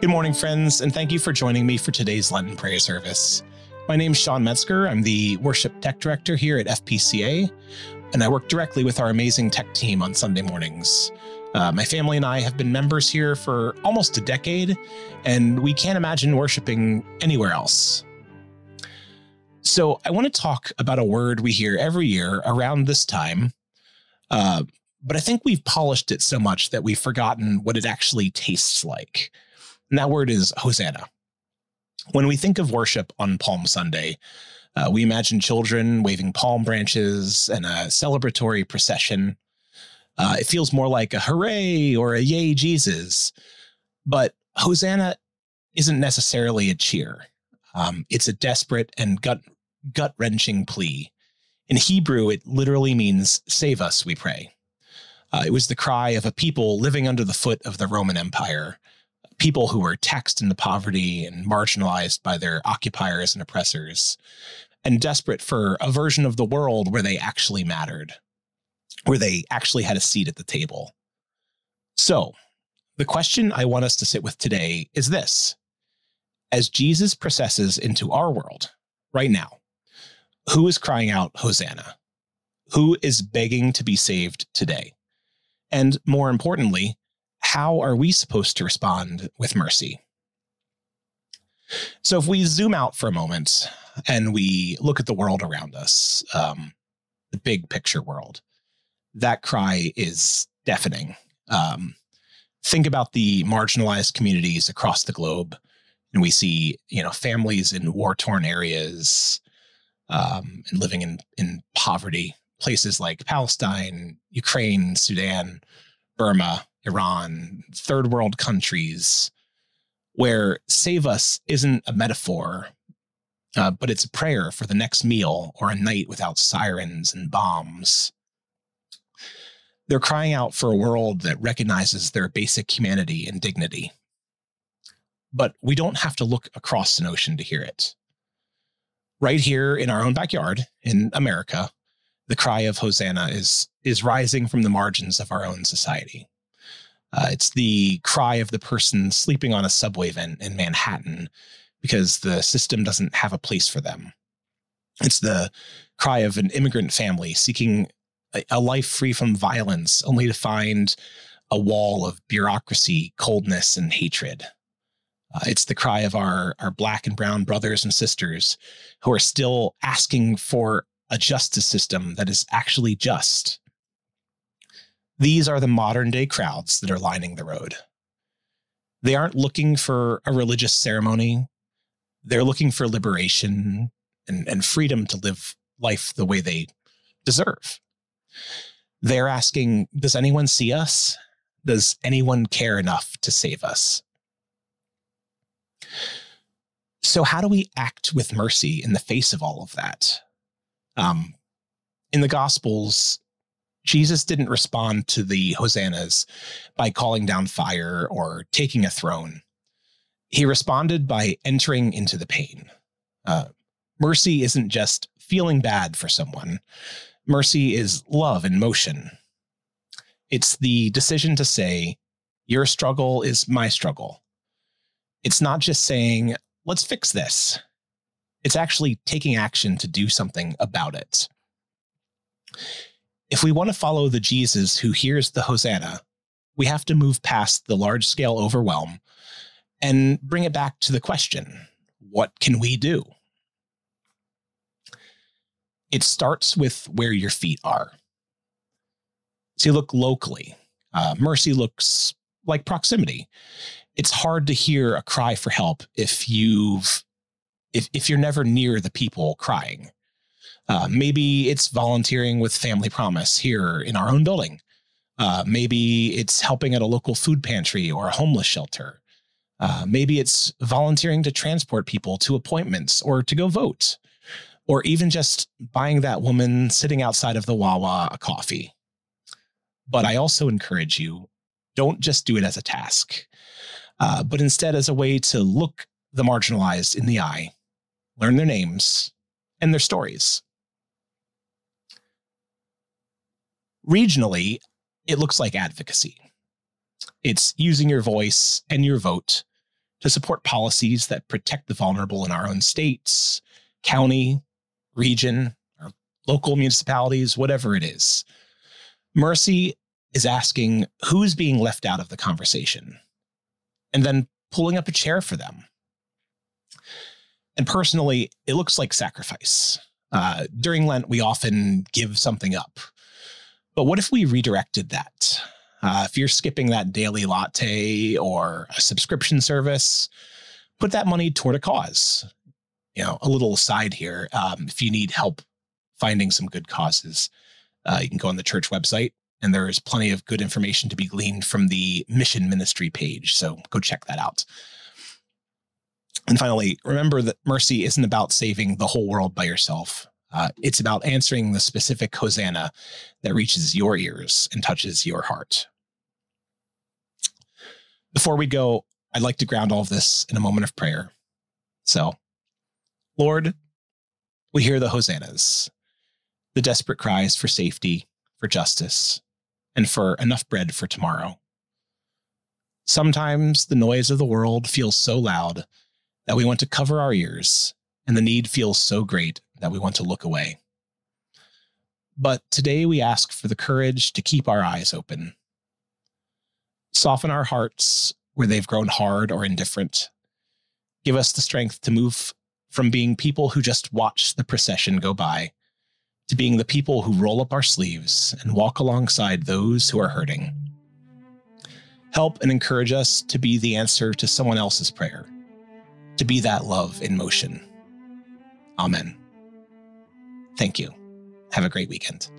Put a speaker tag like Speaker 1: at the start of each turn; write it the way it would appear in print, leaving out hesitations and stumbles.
Speaker 1: Good morning, friends, and thank you for joining me for today's Lenten prayer service. My name is Sean Metzger. I'm the Worship Tech Director here at FPCA, and I work directly with our amazing tech team on Sunday mornings. My family and I have been members here for almost a decade, and we can't imagine worshiping anywhere else. So I want to talk about a word we hear every year around this time, but I think we've polished it so much that we've forgotten what it actually tastes like. And that word is Hosanna. When we think of worship on Palm Sunday, we imagine children waving palm branches and a celebratory procession. It feels more like a hooray or a yay, Jesus. But Hosanna isn't necessarily a cheer. It's a desperate and gut-wrenching plea. In Hebrew, it literally means, save us, we pray. It was the cry of a people living under the foot of the Roman Empire, people who were taxed into poverty and marginalized by their occupiers and oppressors, and desperate for a version of the world where they actually mattered, where they actually had a seat at the table. So, the question I want us to sit with today is this. As Jesus processes into our world right now, who is crying out, Hosanna? Who is begging to be saved today? And more importantly, how are we supposed to respond with mercy? So if we zoom out for a moment and we look at the world around us, the big picture world, that cry is deafening. Think about the marginalized communities across the globe, and we see, families in war-torn areas and living in poverty, places like Palestine, Ukraine, Sudan, Burma, Iran, third world countries, where save us isn't a metaphor, but it's a prayer for the next meal or a night without sirens and bombs. They're crying out for a world that recognizes their basic humanity and dignity. But we don't have to look across an ocean to hear it. Right here in our own backyard in America, the cry of Hosanna is rising from the margins of our own society. It's the cry of the person sleeping on a subway vent in Manhattan because the system doesn't have a place for them. It's the cry of an immigrant family seeking a life free from violence, only to find a wall of bureaucracy, coldness, and hatred. It's the cry of our Black and brown brothers and sisters who are still asking for a justice system that is actually just. These are the modern day crowds that are lining the road. They aren't looking for a religious ceremony. They're looking for liberation and freedom to live life the way they deserve. They're asking, does anyone see us? Does anyone care enough to save us? So how do we act with mercy in the face of all of that? In the Gospels, Jesus didn't respond to the hosannas by calling down fire or taking a throne. He responded by entering into the pain. Mercy isn't just feeling bad for someone. Mercy is love in motion. It's the decision to say, your struggle is my struggle. It's not just saying, let's fix this. It's actually taking action to do something about it. If we want to follow the Jesus who hears the Hosanna, we have to move past the large-scale overwhelm and bring it back to the question, what can we do? It starts with where your feet are. So you look locally. Mercy looks like proximity. It's hard to hear a cry for help if you're never near the people crying. Maybe it's volunteering with Family Promise here in our own building. Maybe it's helping at a local food pantry or a homeless shelter. Maybe it's volunteering to transport people to appointments or to go vote, or even just buying that woman sitting outside of the Wawa a coffee. But I also encourage you, don't just do it as a task, but instead as a way to look the marginalized in the eye, learn their names and their stories. Regionally, it looks like advocacy. It's using your voice and your vote to support policies that protect the vulnerable in our own states, county, region, or local municipalities, whatever it is. Mercy is asking who's being left out of the conversation, and then pulling up a chair for them. And personally, it looks like sacrifice. During Lent, we often give something up. But what if we redirected that? If you're skipping that daily latte or a subscription service, put that money toward a cause. A little aside here, if you need help finding some good causes, you can go on the church website, and there's plenty of good information to be gleaned from the mission ministry page. So go check that out. And finally, remember that mercy isn't about saving the whole world by yourself. It's about answering the specific hosanna that reaches your ears and touches your heart. Before we go, I'd like to ground all of this in a moment of prayer. So, Lord, we hear the hosannas, the desperate cries for safety, for justice, and for enough bread for tomorrow. Sometimes the noise of the world feels so loud that we want to cover our ears, and the need feels so great that we want to look away. But today we ask for the courage to keep our eyes open. Soften our hearts where they've grown hard or indifferent. Give us the strength to move from being people who just watch the procession go by to being the people who roll up our sleeves and walk alongside those who are hurting. Help and encourage us to be the answer to someone else's prayer, to be that love in motion. Amen. Thank you. Have a great weekend.